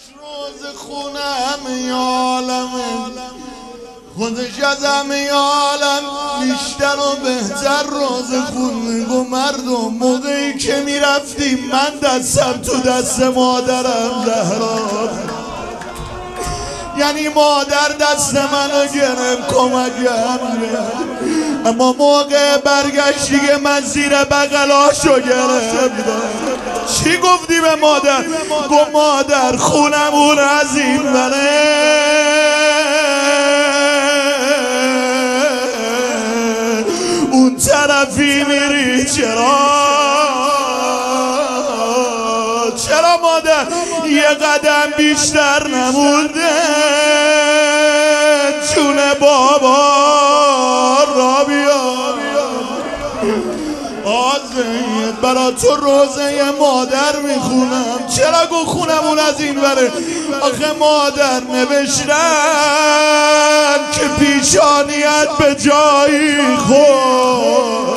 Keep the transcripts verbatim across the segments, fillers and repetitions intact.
روز خونم یالمه خودش از همه عالم بیشتر و بهتر روز خون میگو مردم موقعی که میرفتیم من دستم تو دست مادرم زهرا یعنی مادر دست منو گرم کمکم اما موقع برگشتی که من زیر بغلاشو گرفتم چی گفتی به مادر؟ گفت مادر خونمون از این بره اون طرفی میری چرا؟ چرا مادر؟ یه قدم بیشتر نمونده جون بابا را بیا آزید برا تو روزه مادر میخونم چرا گو خونمون از این بره آخه مادر نوشتن که پیشانیت به جایی خود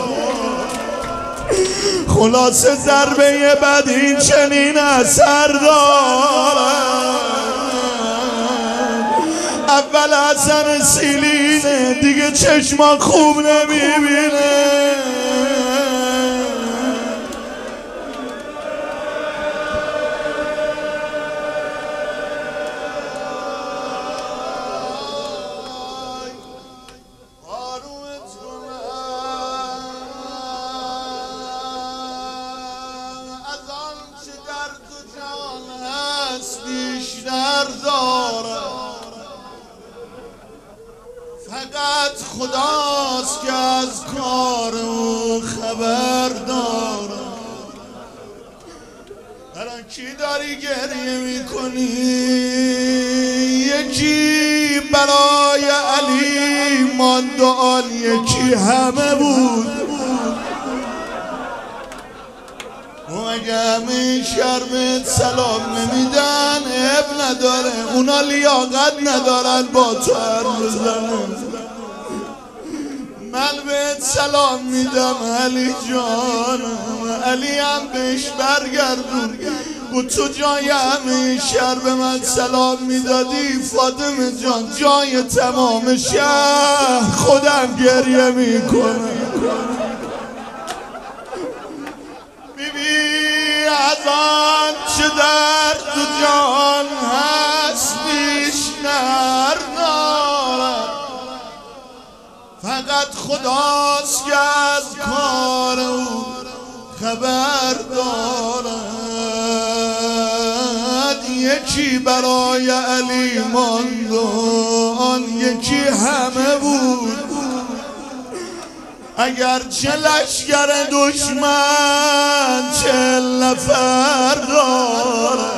خلاصه ضربه بد این چنین اثر دارد اول حسن سیلینه دیگه چشمان خوب نمیبینه بیشتر داره فقط خداست که از کار او خبر داره الان کی داری گریه میکنی یکی برای علی ماند و آن یکی همه بود اگه همه شربت سلام نمیدن اب نداره اونا لیاقت ندارن با تو حرف بزنن من بهت سلام میدم علی جانم علی هم بهش برگردون و تو جای همه شهر به من سلام میدادی فاطمه جان جای تمام شهر خودم گریه میکنم از آن چه در تو جان هست بیشتر دارد فقط خداست که از کار او خبر دارد یکی برای علی ماند و آن یکی همه بود اگر چه لشکر دشمن چه نفر دارد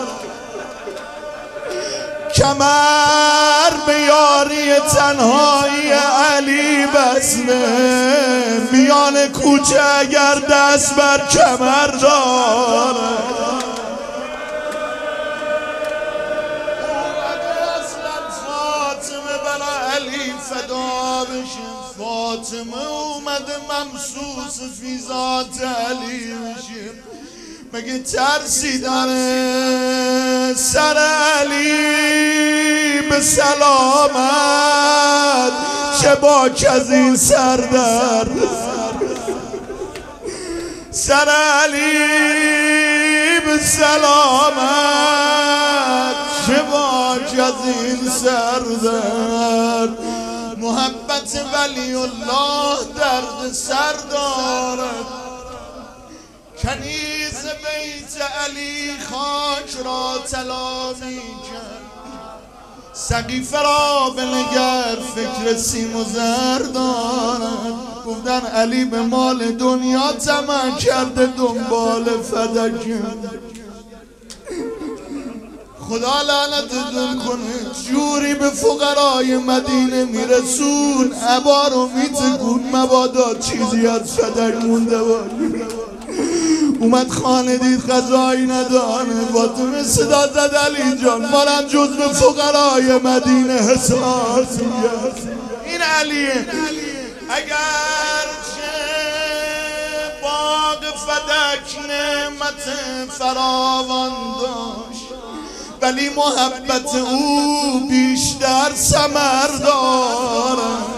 کمر به یاری تنهایی علی بسته میان کوچه اگر دست بر کمر دارد فاطمه برای علی فدا بشه فاطمه اومده ممسوس فی ذات علی بشه مگه ترسی داره سر علی به سلامت چه باک از این سردرد سر علی به سلامت چه باک از این سردرد محبت ولی الله درد سر دارد کنیز بیت علی خاک را طلا میکرد سقیفه را بنگر فکر سیم و زر دارد گفتن علی به مال دنیا طمع کرده دنبال فدک خدا لعنتتون کنه جوری به فقرای مدینه میرسون عبا رو میتکون مبادا چیزی از فدک مونده باشه اومد خانه دید غذایی نداره فاطمه صدا زد علی جان مارم جز به فقرای مدینه حساس این علیه اگر چه باغ فدک نعمت فراوان داشت ولی محبت او بیشتر ثمر دارد.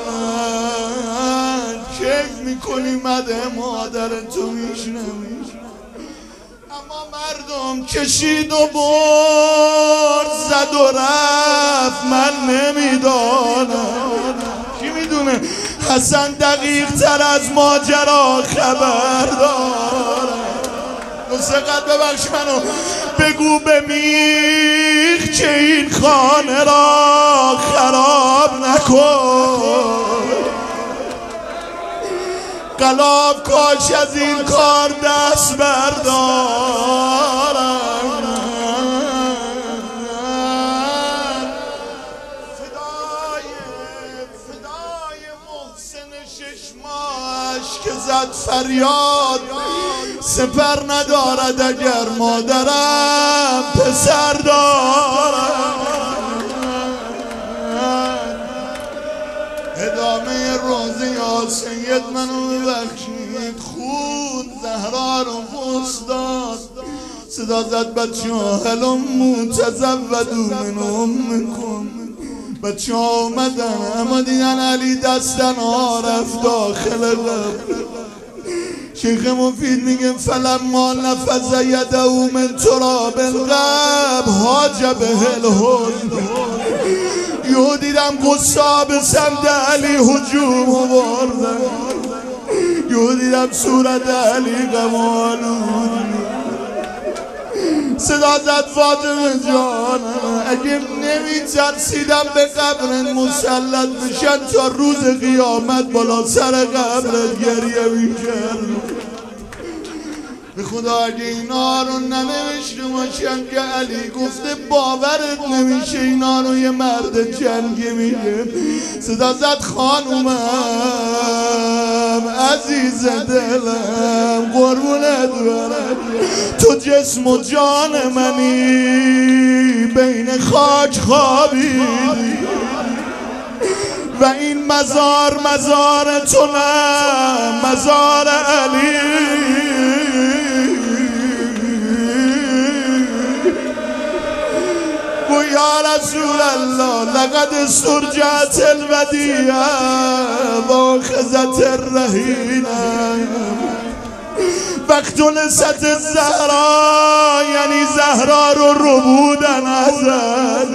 کیف میکنی مده مادر تو میشنوی، اما مردم کشید و برد زد و رفت. من نمیدانم، کی میدونه حسن دقیق تر از ماجرا خبر داره. نصقت ببخش منو بگو به میخ که این خانه را خراب نکن. قلاب کاش از این کار دست بردارم. فدای فدای محسن شش ماهش که زد فریاد، سپر ندارد اگر مادرم پسر دارد. ادامه روزی یا سید منو ببخشید، خود زهرا رو فستاد. صدا زد بچه ها هلم متزودو من امکم. بچه ها آمدن اما دیدن علی دستن ها رفت داخل قبر. شیخ مفید میگه فلما نفذ یده من تراب القبر حاجب الحزن. یهو دیدم قصاب سمت علی هجوم آوردن، یهو دیدم صورت علی غم‌آلود. صدا زد فاطمه جانم اگه نمیترسیدم به قبرت مسلط بشن تا روز قیامت بالا سر قبرت گریه میکرد. به خدا اگه اینا رو ننوشته باشن که علی گفته باورت نمیشه اینا رو یه مرد جنگی میگه. صدا زد خانومم عزیز دلم قربونت برم، تو جسم و جان منی بین خاک خوابیدی و این مزار مزار تو نه مزار علی. گو یا رسول الله لقد استرجعت الودیعه و اخذت الرهینه وقت لست الزهرا، یعنی زهرا رو ربودن ازد.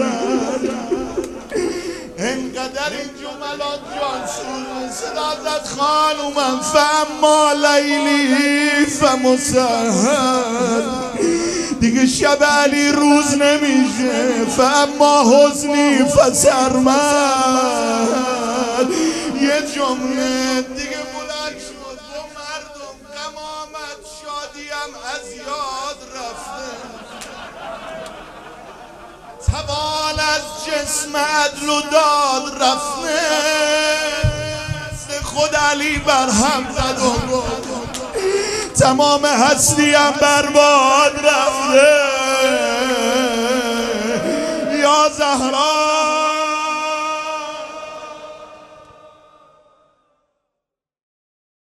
انقدر این جملات جان سوز صدا زد خانومم فاما لیلی فمسهر. دیگه شب علی روز نمیشه، فاما حزنی فسرمد. یه جمله دیگه بلند شد و مردم غم آمد شادیم از یاد رفته. توان از جسم عدل و داد رفته، خود علی برهم زد و تمام هستیم برباد رفت.